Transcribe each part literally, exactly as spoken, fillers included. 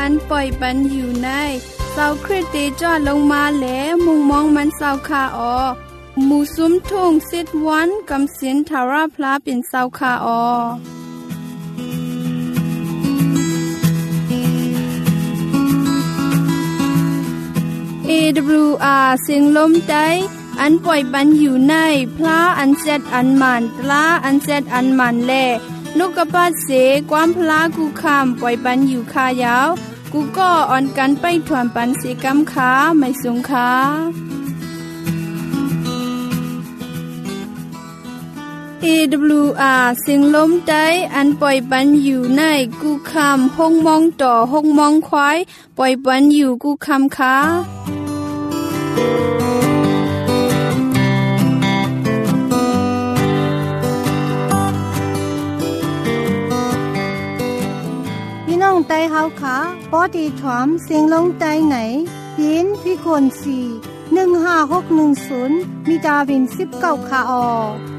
อันปล่อยปันอยู่ในเศร้าคริสเตจอดลงมาแหลมุงมองมันเศร้าคาออหมู่ซุ้มทุ่งสิทธวันกำสินทาราพลาเป็นเศร้าคาออเอ ดับเบิลยู อาร์ เสียงลมใจอันปล่อยปันอยู่ในพระอันเซดอันมันตลาอันเซดอันมันแลนกกระปัดเสความพลากูคำปล่อยปันอยู่คายาวกูก็อ่อนกันไปถวนปันเสกำขาไม่สงขาเอ ดับเบิลยู อาร์ เสียงลมใจอันปล่อยปันอยู่ในกูคำห้องมองต่อห้องมองควายปล่อยปันอยู่กูคำขาน้องไตเฮาขาปอดีถวมเสียงลงไตไหนยินพี่คนสี่หนึ่งห้าหกหนึ่งศูนย์มีดาวินสิบเก้าคาออ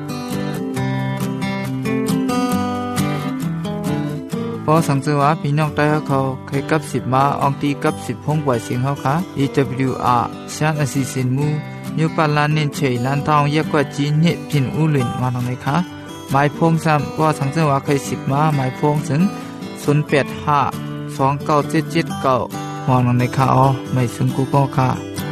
พอสังเกตว่าพี่น้องไตเฮาเขาเคยกับสิบมาอองตีกับสิบห้องปล่อยเสียงเฮาค่ะ อี ดับเบิลยู อาร์ ชานอสิสินมูยูปาลานเน้นเฉยลานทองเยอะกว่าจีนเฮ็ดพินอูหลินมาตรงไหนคะหมายพงซ้ำพอสังเกตว่าเคยสิบมาหมายพงถึงศูนย์ แปด ห้า สอง เก้า เจ็ด เจ็ด เก้าหอนังในข่าวไม่ซึ่งกูก็ค่ะ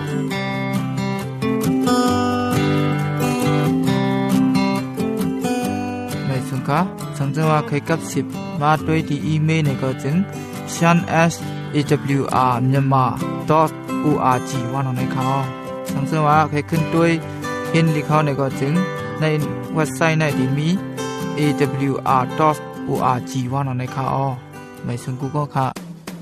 ไม่ซึ่งค่ะสังเกตว่าเคยกับสิบมาด้วยที่อีเมลในก็จึง shan s a w r myanmar dot org ว่านังในข่าวสังเกตว่าเคยขึ้นด้วยเห็นที่เขาในก็จึงในเว็บไซต์ในที่มี เอ ดับเบิลยู อาร์ dot org ว่านังในข่าวไม่ซึ่งกูก็ค่ะ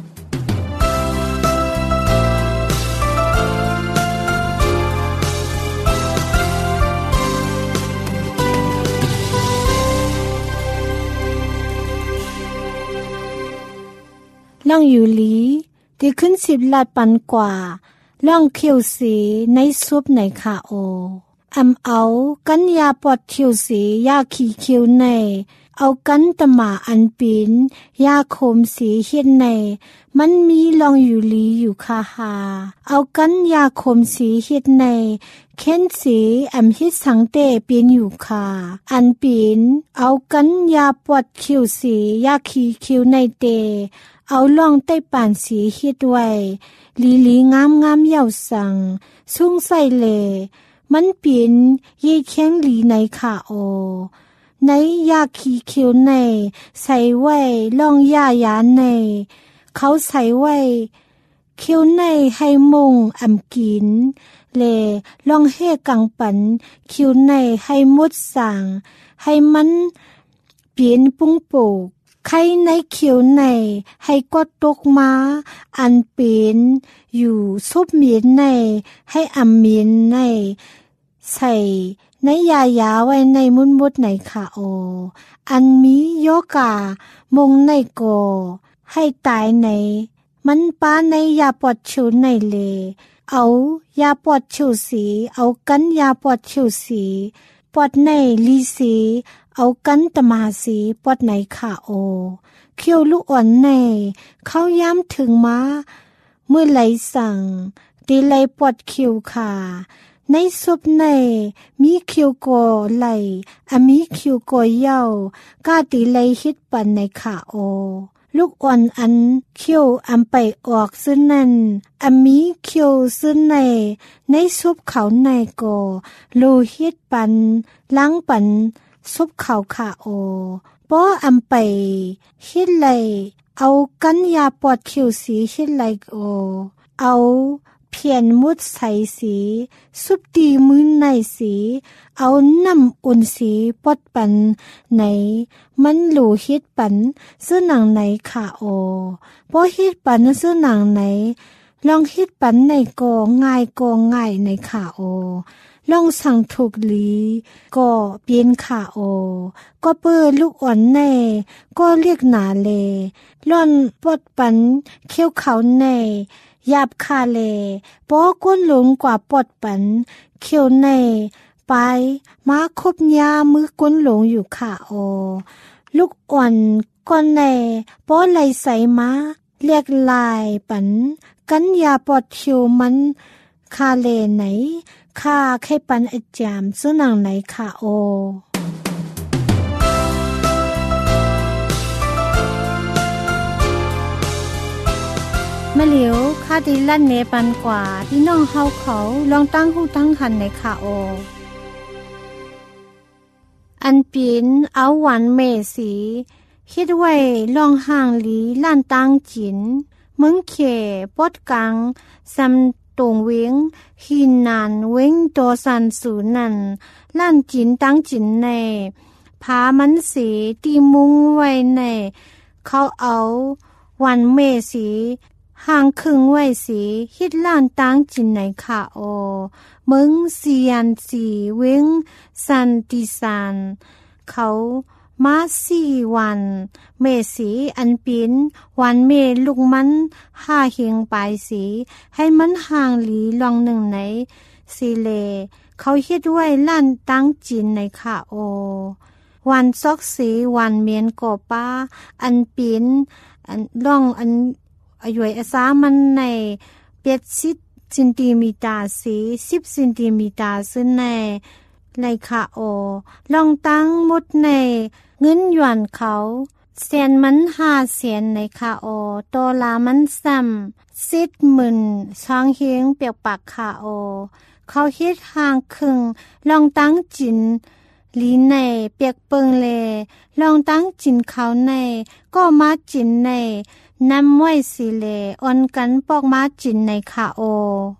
ล่องอยู่หลีที่ขึ้นสิบลาดปันกว่าล่องเขียวสีในซุปในขาโออำเอากันยาปอดเขียวสียาขี้เขียวในเอากันตะหมาอันปีนยาโคมสีเฮ็ดในมันมีลองอยู่ลีอยู่คาหาเอากันยาโคมสีเฮ็ดในเค้นสีอำเฮ็ดสังเตเปียนอยู่คาอันปีนเอากันยาปอดเขียวสียาขี้เขียวในเตเอาล่องใต้ป่านสีเฮ็ดไว้ลีลีงามงามเย่าสังสุ้งใส่เลมันเปลี่ยนเย่แข้งลีในขาโอในยาขี้เขียวในใส่ไว้ล่องยายาในเขาใส่ไว้เขียวในให้มุงอำกินเลล่องเฮกังปันเขียวในให้มุดสั่งให้มันเปลี่ยนปุ้งโปกไข่ในเขียวในให้กดตกมาอันเป็นอยู่ซุบเมียนในให้อำเมียนในใส่ในยายาไว้ในมุนมุดในขาโออันมีโยกามงในโกให้ตายในมันป้าในยาปอดชิวในเลเอายาปอดชิวสีเอากันยาปอดชิวสีปอดในลีสีเอากันตมาสีปอดในขาโอเขียวลูกอ่อนในเข้าย้ำถึงมาเมื่อไหลสั่งตีไหลปอดเขียวขาในซุปในมีเขียวโกไหลอมีเขียวโกเย้ากาตีไหลฮิตปันในขาโอลูกอ่อนอันเขียวอำไปออกซึ่งนั้นอมีเขียวซึ่งในในซุปเขาในโกโลฮิตปันล้างปันซุปเขาขาโอป้ออำไปฮิตไหลเอากันยาปอดเขียวสีฮิตไหลโอเอาเพียนมุดใสสีซุปตีมือในสีเอาน้ำอุ่นสีปดปันไหนมันหลูฮิตปันซื้อหนังไหนขาโอพอฮิตปันซื้อหนังไหนลองฮิตปันในโกง่ายโกง่ายในขาโอลองสั่งถูกหลีก็เปลี่ยนขาโอก็เปิดลูกอ่อนในก็เรียกหนาเลล่อนปดปันเขี้ยวเขาในยาบคาเลปอก้นหลงกว่าปอดปันเขียวในไปมาคบยามือก้นหลงอยู่ค่ะโอลูกอ่อนก้อนในปอไหลใสมาเรียกลายปันกันยาปอดทิวมันคาเลไหนคาไข่ปันอจามสุนังไหนคาโอมะเหลียวคาดีลั่นเนปันกว่าพี่น้องเฮาเขาลองตั้งหูตั้งหันในคาโออันปีนเอาหวานเมสีคิดไว้ลองห่างหลีล้านตังจินเมืองเขปอดกังซำตงเวงหินนานเวงโตสันสูนันล้านจินตังจินในพามันสีตีมุงไว้ในเขาเอาวันเมสีห่างครึ่งไว้สีฮิดล้านตังจินในค่ะโอเมืองเซียนสีเวงสันติสานเขามาสี่วันเมสีอันปินวันเมลุกมันห้าเหียงปลายสีให้มันห่างหลีลองหนึ่งในสีเลเขาเฮ็ดไว้ล้านตั้งจินในค่ะโอวันซอกสีวันเมียนก่อป้าอันปินอันล่องอันอายุอาสามันในเปียดสิบเซนติเมตรสีสิบเซนติเมตรซึ่งในในค่ะโอลองตั้งมุดในเงินหยวนเขาเสียนมันห้าเสียนในคาโอโตลามันซ้ำสิบหมื่นช้างเฮงเปียกปากคาโอเขาเฮ็ดห่างครึ่งลองตั้งจินลีในเปียกเปิงเลลองตั้งจินเขาในก็มาจินในนำไว้สิเลออนกันปอกมาจินในคาโอ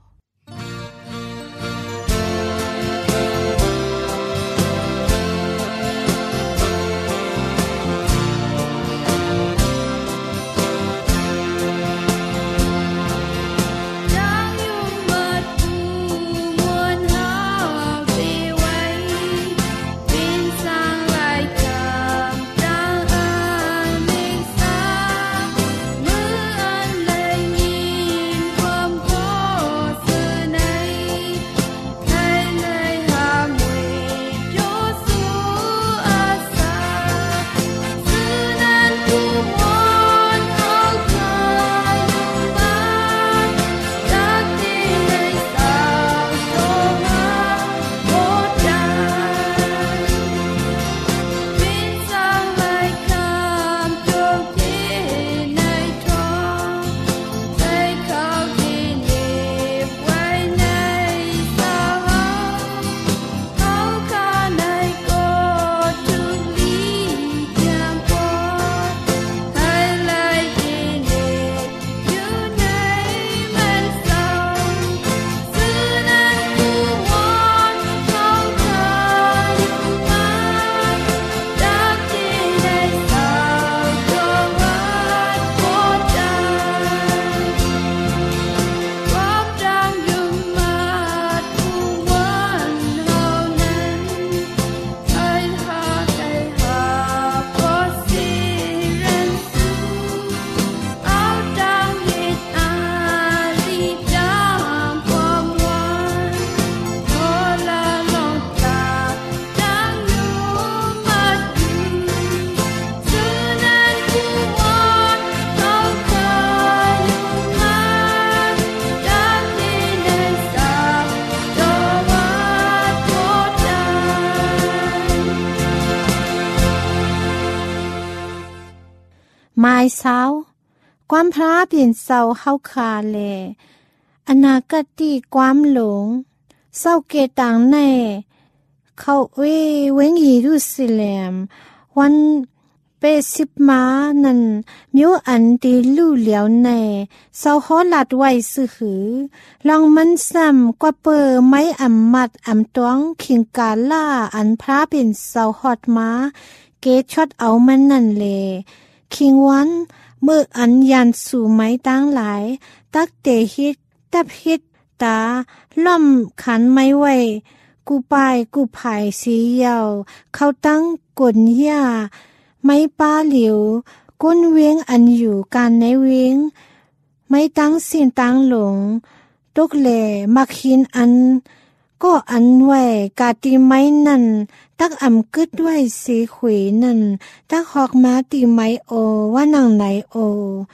ไม้เศร้าความพระเปลี่ยนเศร้าเฮาคาแลอนาคติความหลงเศร้าเกตังในเขาเวเวงอีรุสิเลมวันเปสิบมานั่นมิวอันตีลู่เหลียวในเศร้าฮอลัดไว้ซื่อหือลองมันซ้ำกว่าเปอไม้อำมัดอำตวงขิงกาล่าอันพระเป็นเศร้าฮอดมาเกช็อดเอามันนั่นเลคิงวันเมื่ออันยันสู่ไม้ตั้งหลายตักเตฮิตตับฮิตตาล่อมขันไม้ไว้กูปายกูภายสีเยาเขาตั้งกลย่าไม้ป้าเหลียวก้นเวียงอันอยู่การในเวียงไม่ตั้งสินตั้งหลงตกแหล่มักหินอันก็อันไว้กาตีไม้นั่นตักอ่ำกึดไว้สีขุยนั่นตักหอกม้าตีไม้โอว่านังไหนโอ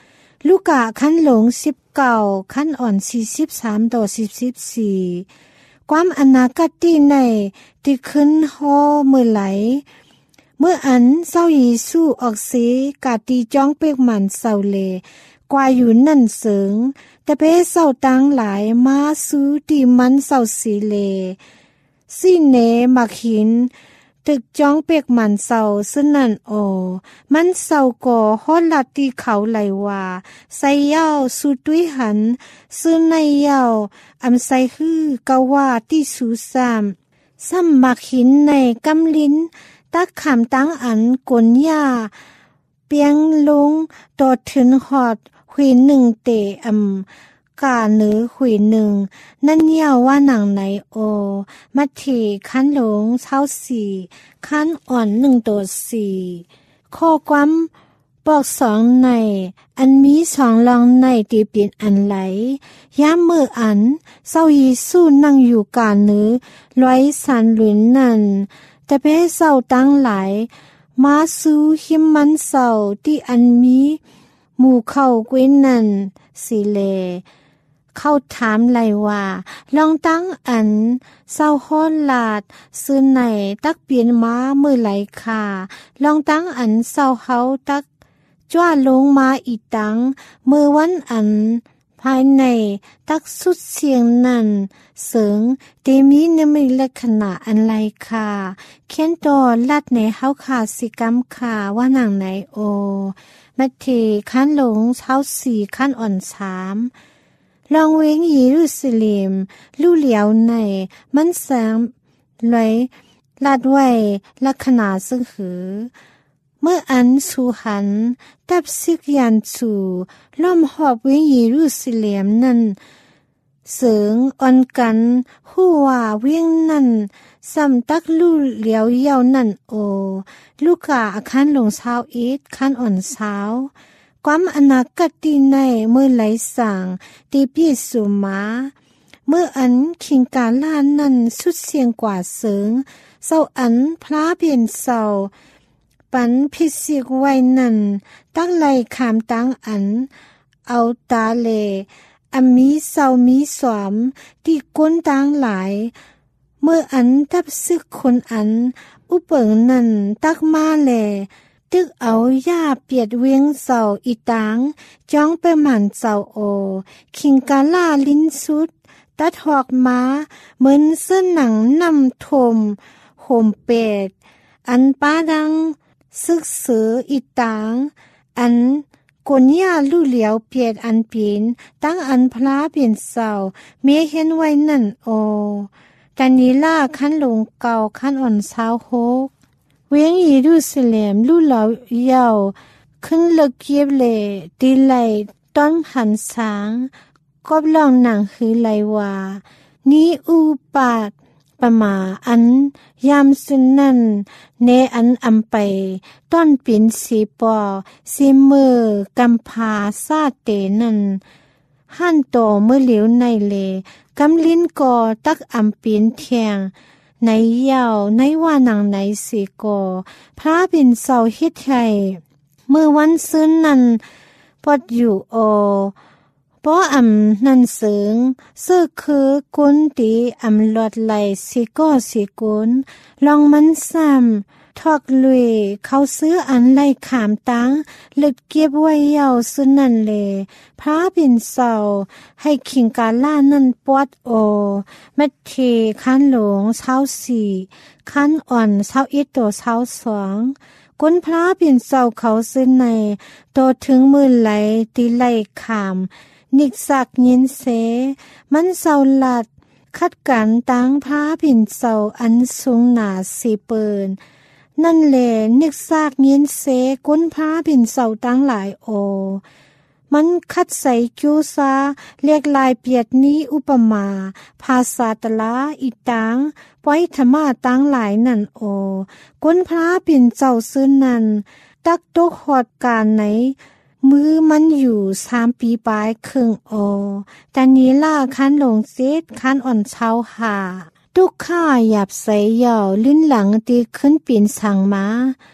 ลูกะขั้นหลงสิบเก้าขั้นอ่อนสี่สิบสามต่อสิบสิบสี่ความอนาคตที่ในที่ขึ้นฮอมือไหลเมื่ออันเศร้าเยซูออกเสกาตีจ้องเปกมันเศร้าเลกว่าอยู่นั่นเสิงแต่เป้เศร้าตังหลายมาสู้ที่มันเศร้าสีเลสิเนมักหินตึกจ้องเปกมันเศร้าซึ่งนั่นโอมันเศร้าก่อฮอดลัดที่เขาไหลว่าใส่เย้าสู้ตุ้ยหันซึ่งในเย้าอำใส่ฮื้อกะว่าที่สูซ้ำซ้ำมักหินในกำลิ้นตักขามตั้งอันกวนหญ้าเปียงลงตอดถึงหอดหุยหนึ่งเตะอำกาเนื้อหุยหนึ่งนั่นเย้าว่าหนังไหนโอมัทธิขั้นหลงเช้าสี่ขั้นอ่อนหนึ่งตัวสี่ข้อความบอกสองในอันมีสองลองในตีเปลี่ยนอันไหลย้ำเมื่ออันเศร้าเยซูนั่งอยู่กาเนื้อร้อยสันหลุนนั่นแต่เป้เศร้าตั้งหลายมาสู้หิมมันเศร้าที่อันมีหมู่เข้าเกวนนั่นสิเลเข้าถามไหลว่าลองตั้งอันเศร้าฮ้อนลาดซื้อไหนตักเปลี่ยนม้ามือไหลค่ะลองตั้งอันเศร้าเฮาตักจ้าลงมาอีตังมือวันอันภายในตักสุดเสียงนั่นเสิงเตมีนมีลักษณะอันไรค่ะเขียนตอลัดในเฮาขาสิกรรมค่ะว่าหนังไหนโอมัทธิขั้นหลงเช้าสี่ขั้นอ่อนสามลองเวงเยรูซาเล็มลู่เหลียวในมันแสงไหลลาดไว้ลักษณะซึ่งหือเมื่ออันสูหันตับซึกยันสูล้อมหอบเวงเยรูซาเล็มนั่นเสิงอ่อนกันหู้ว่าเวียงนั่นสำตักลู่เหลียวเยาวนั่นโอลูกาอาคันหลงเช้าอีดคันอ่อนเช้าความอนาคตที่ในเมื่อไหลสั่งตีปีสุมาเมื่ออันคิงกาลานั่นสุดเสียงกว่าเสิงเศร้าอันพระเปลี่ยนเศร้าปันพิสิกไว้นั่นตั้งไหลขามตั้งอันเอาตาเลอมีเศร้ามีสวมที่ก้นตั้งหลายเมื่ออันทับซึกคนอันอุปเปิงนั่นตักมาแลตึกเอาหญ้าเปียดเวียงเสาอีตางจ้องไปหมันเสาโอคิงกาล่าลิ้นสุดตัดหอกม้าเหมือนเสื้อหนังนำทมห่มเป็ดอันป้าดังซึกเสืออีตางอันกวนหญ้าลู่เหลียวเปียดอันปีนตั้งอันพลาเปลี่ยนเสาเมเห็นไว้นั่นโอดานิล่าขั้นหลงเก่าขั้นอ่อนเช้าโฮกเวียงเยรูซาเล็มลู่เหลาเยาขึ้นเลิกเก็บเลตีไหลต้นหันสางกบลองหนังหือไหลว่านี้อูปาดประมาอันยามสุนนั่นเนอันอำไปต้นปิ่นสีปอสีมือกำพาซาเตนั่นหั่นโตเมื่อเหลียวในเลกำลิ้นกอตักอำปีนเทียงในยาวในว่าหนังในสีกอพระเป็นเสาเฮ็ดไทยเมื่อวันซื้อนั้นปอดอยู่โอป้ออำนันเสิงเสื้อคือกุนตีอำลอดไหลสีก้อสีกุนลองมันซ้ำทอกลุยเขาซื้ออันไหลขามตังลึกเก็บไว้ยาวสุดนั่นเลยพระเป็นเสาให้คิงกาล่านั่นปวดโอมัทธิคันหลงเช้าสี่คันอ่อนเช้าอีโตเช้าสองกุนพระเป็นเสาเขาซื้อในโตถึงมือไหลตีไหลขามนิกสักยินเสมันเศร้าหลัดคัดกันตั้งพระผินเศร้าอันสูงหนาสีเปินนั่นแหละนิกสักยินเสก้นพระผินเศร้าตั้งหลายโอมันคัดใส่คิวซาเรียกลายเปียดนี้อุปมาภาษาตละอีตังปอยธรรมาตั้งหลายนั่นโอก้นพระผินเศร้าซื้อนั่นตักตกหอดการไหนมือมันอยู่สามปีปลายครึ่งโอแต่นี้ล่าคันหลงเซตคันอ่อนเช้าหาทุกข้าหยับใส่เหย่าลิ้นหลังตีขึ้นปีนสั่งมา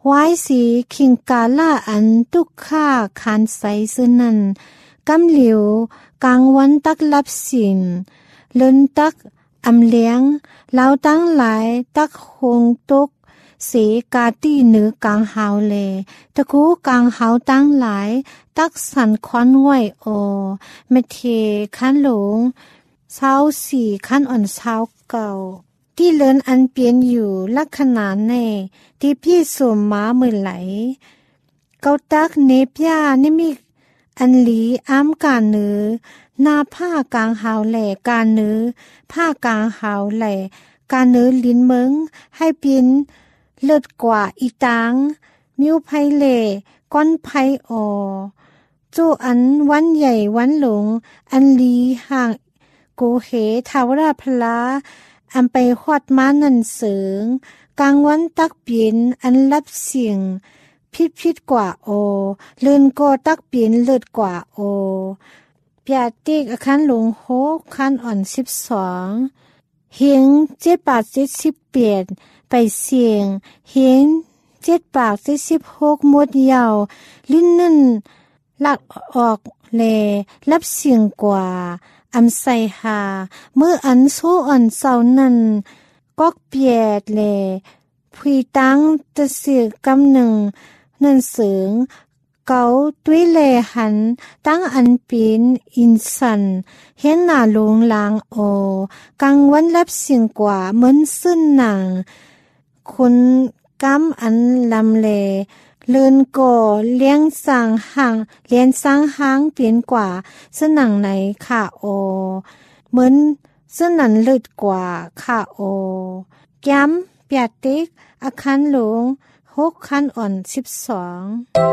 ไว้สีคิงกาล่าอันตุกข้าคานใสซึนันกำเหลียวกลางวันตักลับสินเลินตักอำเลี้ยงเหล่าตั้งหลายตักคงตุกเสกาตี้เหนือกลางหาวเลตะคูกลางหาวตั้งหลายตักสันควันไหวโอเมเทคันหลงเช้าสี่คันอ่อนเช้าเก่าที่เลินอันเปลี่ยนอยู่ลักษณะแน่ที่พี่สวมม้ามือไหลเกาตักเนปยานิมิอันหลีอ้ามกาเนือหน้าผ้ากลางหาวแหล่กาเนือผ้ากลางหาวแหล่กาเนือลิ้นเมืองให้เปลี่ยนเลิศกว่าอีตางมิวไพเล่ก้อนไพออจูอันวันใหญ่วันหลงอันลีห่างโกเหทาวราพลาอันไปฮอดม้านันเสืองกลางวันตักเปลี่ยนอันรับเสียงพิดพิดกว่าโอเลื่อนก็ตักเปลี่ยนเลิศกว่าโอเปียติกอาคารหลงโฮคันอ่อนสิบสองเฮียงเจ็ดบาทเจ็ดสิบเปียดไปเสียงเฮียงเจ็ดปากเจ็ดสิบหกมดยาวลิ้นนั่นลักออกแลรับเสียงกว่าอำใส่หาเมื่ออันโซอ่อนเศร้านั้นก็เปียดแลพุยตั้งตะเสือกำหนึ่งนั่นเสืองเกาตุ้ยแลหันตั้งอันปีนอินสันเห็นหน้าลงลางโอกลางวันรับเสียงกว่าเหมือนซึ่นหนังคุณกำอันลำเลเลินก่อเลี้ยงสร้างห่างเลี้ยนสร้างห้างเปลี่ยนกว่าสนังไหนค่ะโอเหมือนสนันเลิศกว่าค่ะโอแก้มเปียติกอาคารหลงหกคันอ่อนสิบสอง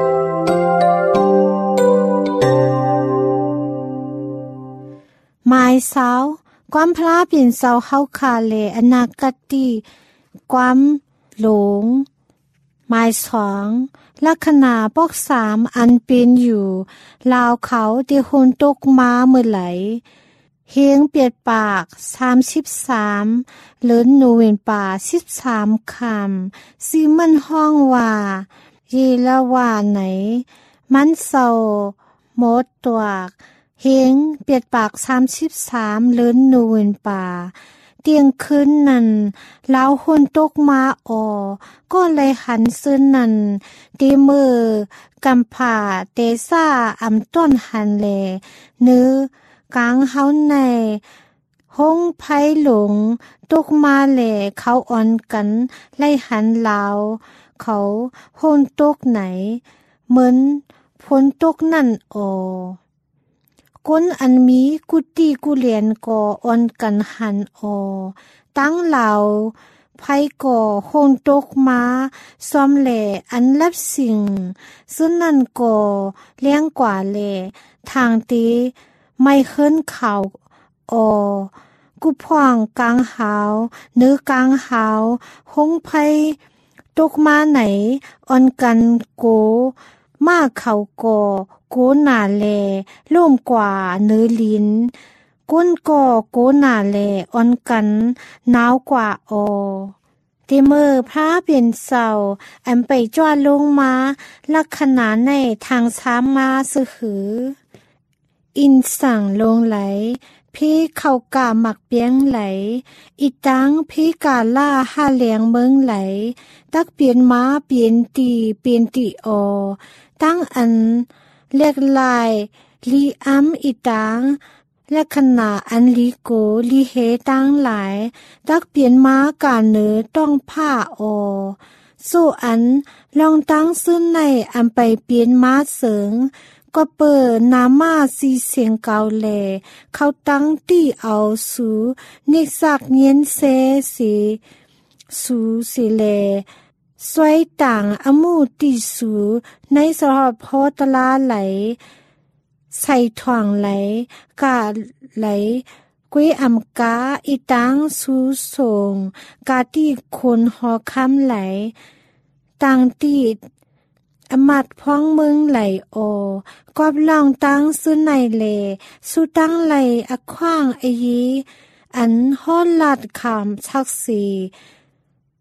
หมายสาวความพลาเปลี่ยนเสาเฮาคาเลอนาคติความหลงหมายสองลักษณะปอกสามอันเป็นอยู่ลาวเขาที่หุนตกมาเมื่อไหลเฮียงเปียดปากสามสิบสามเลินหนูเวนป่าสิบสามคำซีมันห้องว่าเยละว่าไหนมันเศร้าหมดตัวเฮียงเปียดปากสามสิบสามเลินหนูเวนป่าเตียงคืนนั้นลาวหุนตกมาออก็เลยหันซื้อนั้นตีมือกำผ่าเตซ่าอำต้นหันแลเนื้อกลางเฮาในห้องไผ่หลงตกมาแหล่เขาอ่อนกันไล่หันลาวเขาหุนตกไหนเหมือนฝนตกนั่นออก้นอันมีกุฏิกุเลียนก่ออ่อนกันหันออตั้งเหล่าไผก่อโฮงตกมาซ้อมแหล่อันรับสิ่งซึ่งนั่นก่อเลี้ยงกว่าแหล่ทางตีไม่เคินเขาออกุพ่องกลางหาวเนื้อกลางหาวหงไผตกมาไหนอ่อนกันโกมาเขาก่อโกหนาแลล่มกว่าเนื้อลิ้นก้นก่อโกหนาแลอ่อนกันหนาวกว่าออเตเมอร์พระเป็นเศร้าอันไปจ้าลงมาลักษณะในทางช้ามาสือหืออินสั่งลงไหลพี่เข้ากาหมักเปียงไหลอีตังพี่กาล่าห้าเลียงเมืองไหลตักเปลี่ยนม้าเปลี่ยนตีเปลี่ยนตีออตั้งอันเรียกลายลีอัมอีตังและขณะอันลีโกลีเฮตั้งหลายตักเปลี่ยนม้ากาเนือต้องผ้าออสู้อันลองตั้งซึ่งในอันไปเปลี่ยนม้าเสริงก็เปิดนามาซีเสียงเกาแลเขาตั้งตี้เอาสูนิสักเนียนเซสีสูสิเลสวยต่างอมูติสูในสหพตลาไหลใส่ถ่วงไหลกาไหลกุ้ยอำกาอีตังสูส่งกาที่คนหอคำไหลต่างตีอมัดพ้องเมืองไหลโอกอบลองตั้งซื้อในเลสู้ตั้งไหลอขว้างไอยีอันฮ้อนลาดขามชักสี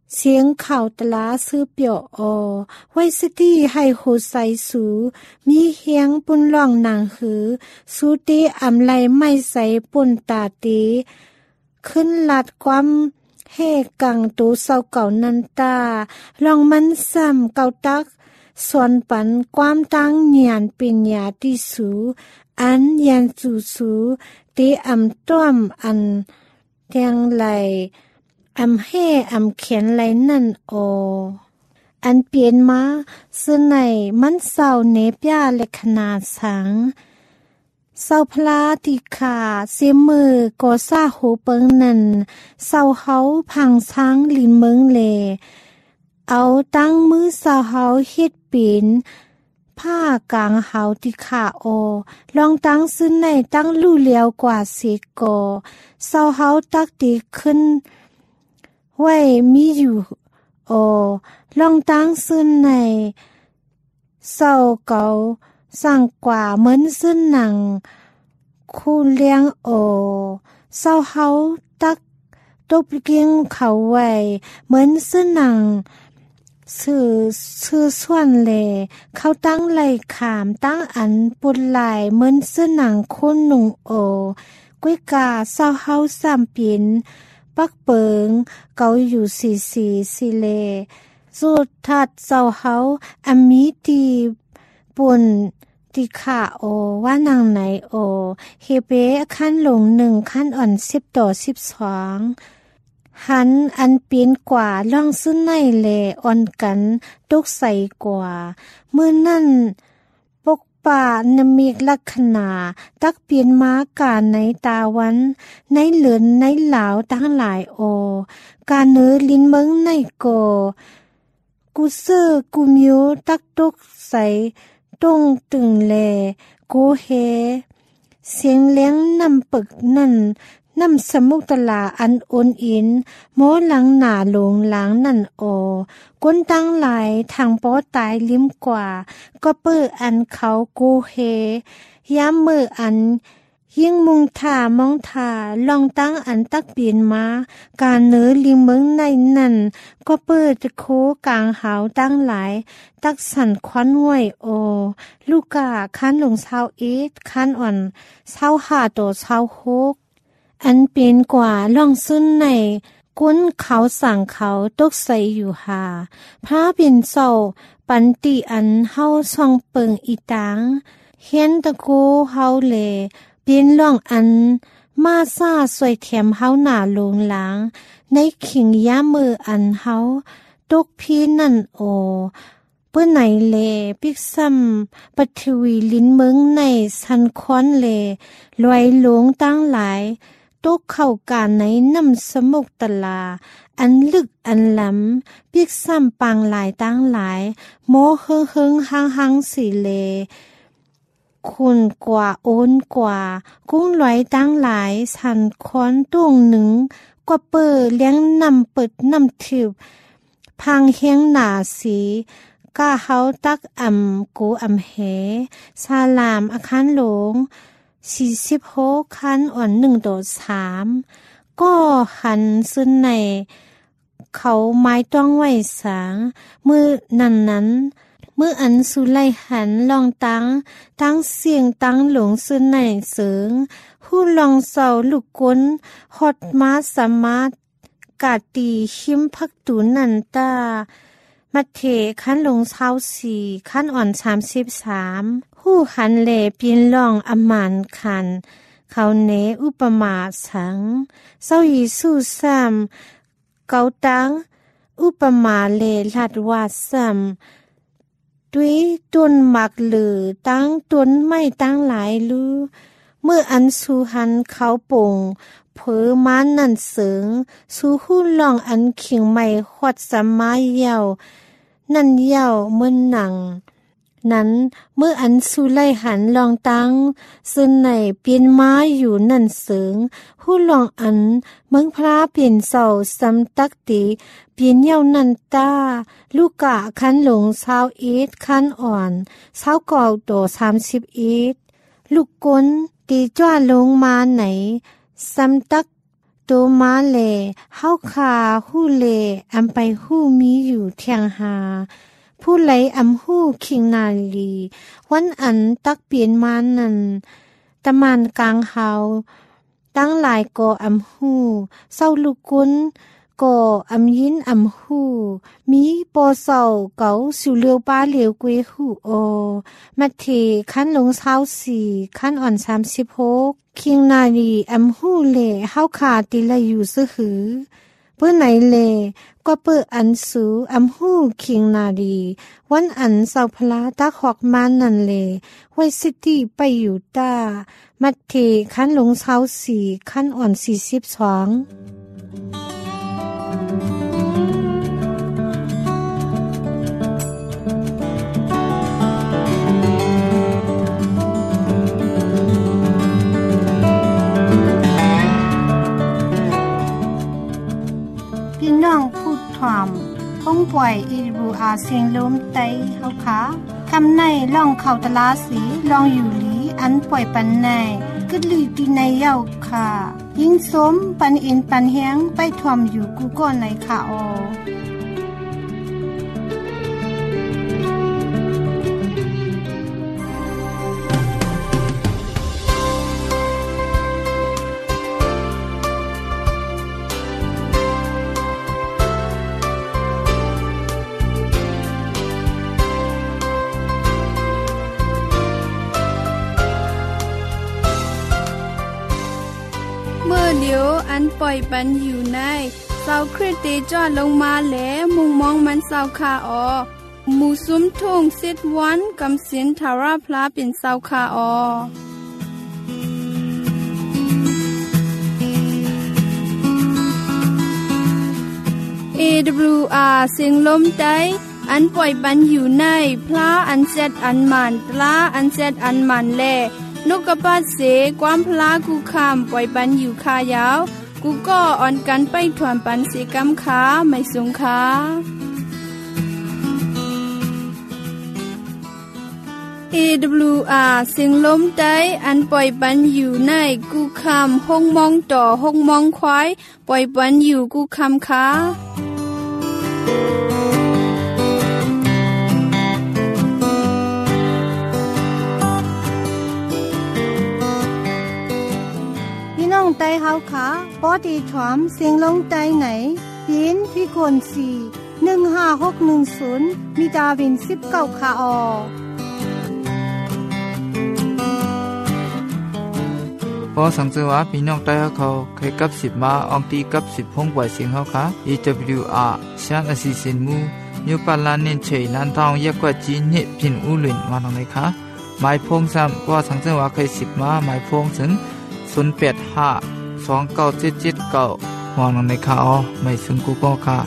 เสียงข่าวตลาซื้อเปียวออไว้สตีให้โหไซสูมีเฮียงปุ่นล่องนางหือสูตีอำไลไม่ใส่ปุ่นตาตีขึ้นลัดความเฮกังตูเศร้าเก่านันตาลองมันซ้ำเก่าตักส่วนปันความตั้งเนียนปิญญาที่สูอันยันสูสูตีอำต้อมอันเทียงไหลอำให้อำเขียนไหลนั่นโออันเปลี่ยนมาซึ่งในมันเศร้าเนปยาเล็กขนาดสังเศร้าพลาติขาเสียมือก็ซาหูเปิงนั่นเศร้าเฮาพังช้างลินเมืองเลเอาตั้งมือเศร้าเฮาเฮ็ดปีนผ้ากลางเฮาติขาโอลองตั้งซึ่งในตั้งลู่เลียวกว่าสิโกเศร้าเฮาตักตีขึ้นไว้มีอยู่โอลองตั้งซึ่งในเศร้าเก่าสั่งกว่าเหมือนซึ่งหนังคู่เลี้ยงโอเศร้าเฮาตักตบเกียงเขาไว้เหมือนซึ่งหนังสื่อชื่อส่วนเลเขาตั้งไหลขามตั้งอันปุนไหลเหมือนซึ่งหนังคู่หนุ่งโอกุ้ยกาเศร้าเฮาสามปีนปักเปิงเกาอยู่สีสีสีเลสุดทัดเศร้าเฮาอมีตีปุ่นติขาโอว่านางไหนโอเฮเบขั้นลงหนึ่งขั้นอ่อนสิบต่อสิบสองหันอันเปลี่ยนกว่าล่องซึ่งในเลอ่อนกันตกใสกว่าเมื่อนั่นปกป่านมีลักษณะตักเปลี่ยนม้ากาในตาวันในเหลือนในเหลาตั้งหลายโอการเนื้อลิ้นเมืองในโกกูเซอร์กูมิวตักตกใสตรงตึงแลโกเฮเสียงเลี้ยงนำปึกนั่นนำสมุกตลาอันโอนอินโมหลังหนาหลงหลังนั่นโอก้นตั้งหลายทางป้อตายลิ้มกว่าก็เปิดอันเขาโกเฮย้ำมืออันยิ่งมุงท่ามองท่าลองตั้งอันตักเปลี่ยนมาการเนื้อลิมเมืองในนั่นก็เปิดจะโคกลางหาวตั้งหลายตักสั่นควันห้วยโอลูกกาคันลงเศร้าเอ็ดคันอ่อนเศร้าหาโตเศร้าโคกอันเป็นกว่าล่องซุ่นในก้นเขาสั่งเขาตกใสอยู่หาพระเป็นเศร้าปันติอันเฮาส่องเปิงอีตังเฮียนตะโกเฮาเลเป็นล่องอันมาซาสวยเทียมเฮาหน้าลงหลังในขิงย้ามืออันเฮาตกพี่นั่นโอเปื้อไหนเลปิกซ้ำปัทวีลิ้นเมืองในสันคอนเลลอยหลงตั้งหลายตกเข้าการในน้ำสมุกตลาอันลึกอันล้ำปิกซ้ำปางหลายตั้งหลายโมเฮิงเฮิงหังหังสีเลคุณกว่าโอนกว่ากุ้งลอยตั้งหลายสันคอนตุ้งหนึ่งกว่าเปิดเลี้ยงนำเปิดนำถืบพังเฮียงหนาสีก้าเฮาตักอ่ำกูอ่ำเหซาลามอาคารหลงสี่สิบหกคันอ่อนหนึ่งโดดสามก็หันซึ่งในเขาไม้ต้องไว้สางมือนั้นนั้นเมื่ออันสุไลหันลองตั้งตั้งเสียงตั้งหลงซึ่งในเสริงผู้ลองเศร้าลูกก้นฮอดมาสามารถกาตีชิมพักตูนันตามัดเทขั้นลงเช้าสี่ขั้นอ่อนสามสิบสามผู้หันเลปีนล่องอมานคันเขาเนอุปมาสังเศร้ายีสู้ซ้ำเกาตังอุปมาเลลัดวาซ้ำด้วยต้นหมักหรือตั้งต้นไม่ตั้งหลายลือเมื่ออันสูหันเขาป่งเผอม้านนั่นเสิงสู่หุ้นลองอันเขียงไม่ขวดสมาเยานั่นเยาเมื่อหนังนั้นเมื่ออันสูไลหันลองตั้งซึ่งในเปลี่ยนม้าอยู่นั่นเสิงหุ้นลองอันเมืองพระเปลี่ยนเสาซ้ำตักตีเปลี่ยนเยานันตาลูกกะคันหลงเศร้าเอ็ดคันอ่อนเศร้าเก่าโตสามสิบเอ็ดลูกก้นตีจ้าลงมาไหนซ้ำตักโตมาเลเฮาคาฮู้เลอำไปฮู้มีอยู่เทียงหาผู้ไหลอำฮู้คิงนาลีวันอันตักเปลี่ยนมานั้นตะมานกลางเฮาตั้งหลายก่ออำฮู้เศร้าลูกกุนก่ออำยินอำฮู้มีปอเศร้าเก๋าสิวเลียวป้าเหลียวกวยฮู้โอมัทเทคันลงเช้าสี่คันอ่อนสามสิบหกคิงนาลีอำฮู้เลเฮาขาติละอยู่ซะหือเปิ้นไหนเลก็เปิดอันสูอำฮู้คิงนาลีวันอันเศร้าพลาตักหอกมานั่นเลไว้ซิตี้ไปอยู่ตามัทเทคันลงเช้าสี่คันอ่อนสี่สิบสองพี่น้องพูดถามห้องป่วยอีรูอาเสียงลมไตเฮาขาคำในล่องเข้าตลาสีลองอยู่หลีอันป่วยปันในกึดลือตีในเย้าค่ะยิ่งสมปันอินปันเฮียงไปทวมอยู่กูก่อนในค่ะออเมื่อเดียวอันปล่อยปันอยู่ในเสาคริสติจอดลงมาแหลมุงมองมันเสาคาออหมู่ซุ้มทุ่งสิดวันกำสินทาราพลาเป็นเสาคาออเอ ดับเบิลยู อาร์ เสียงลมใจอันปล่อยปันอยู่ในพลาอันเจ็ดอันมันตลาอันเจ็ดอันมันแลนกกระปาดเสความพลากูคำปล่อยปันอยู่คายาวกูก็อ่อนกันไปถวนปันเสกำขาไม่สงขาเอ ดับเบิลยู อาร์ เสียงลมใจอันปล่อยปันอยู่ในกูคำห้องมองต่อห้องมองควายปล่อยปันอยู่กูคำขาน้องไตเฮาขาปอดีถอมเสียงลงไตไหนยินพี่กวนสี่หนึ่งห้าหกหนึ่งศูนย์มีดาวินสิบเก้าขาออพอสังเกตว่าพี่น้องไตเขาเคยกับสิบมาอองตีกับสิบพงปล่อยเสียงเขาค่ะ เอ ดับเบิลยู อาร์ ช่างอสิสินมูนิวปาลานินเฉยนันทองเยกกว่าจีนเนี่ยพินอุลินวานตรงไหนคะหมายพงซ้ำว่าสังเกตว่าเคยสิบมาหมายพงถึงศูนย์แปดห้าสองเก้าเจ็ดเจ็ดเก้ามองในข่าวไม่ซึ่งกูก็ค่ะ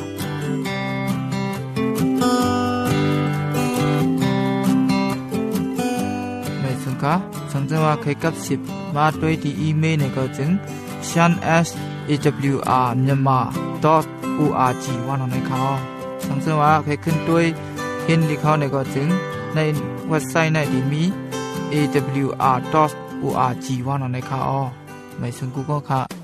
ไม่ซึ่งค่ะสังเกตว่าเคยกับสิบมาด้วยที่อีเมลในก็จึง ชัน เอส เอ ดับเบิลยู อาร์ myanmar ดอท โอ อาร์ จี ว่าในข่าวสังเกตว่าเคยขึ้นด้วยเห็นที่เขาในก็จึงในเว็บไซต์ในที่มี เอ ดับเบิลยู อาร์ ดอท โอ อาร์ จี ว่าในข่าวไม่ซึ่งกูก็ค่ะ